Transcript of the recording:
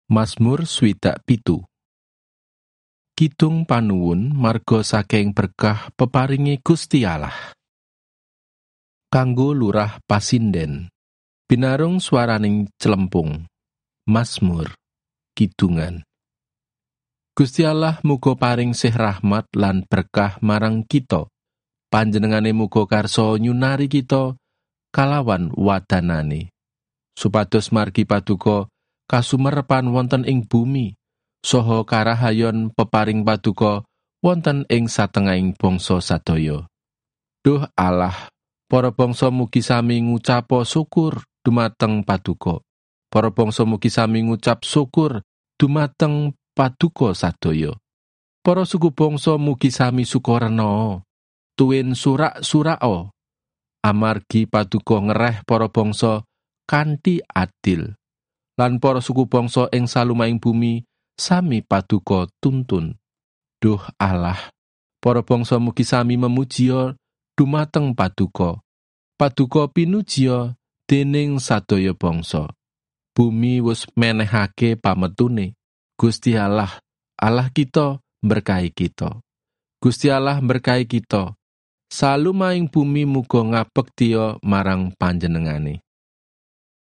Mazmur 67. Kidung panuwun marga saking berkah peparingi Gusti Allah. Kanggo lurah pasinden, binarung swaraning celempung. Mazmur, kidungan. Gusti Allah muga paring sih rahmat lan berkah marang kita. Panjenengane muga karsa nyunari kita kalawan wadanane, supados margi paduka kasumerepan wonten ing bumi, saha karahayon peparing paduka wonten ing satengahing bangsa sadaya. Duh Allah, para bangsa mugi sami ngucapa syukur dumateng paduka. Para bangsa mugi sami ngucap syukur dumateng paduka sadaya. Para suku bangsa mugi sami sukarena, tuwin surak-suraka, amargi paduka ngereh para bangsa kanthi adil. Lan para suku bangsa ing salumahing bumi sami paduka tuntun. Duh Allah, para bangsa mugi sami memujiya dumateng paduka. Paduka pinujia dening sadaya bangsa. Bumi wis menehake pametune. Gusti Allah, Allah kita berkahi kita. Gusti Allah berkahi kita. Salumahing bumi muga ngabektiya marang panjenengane.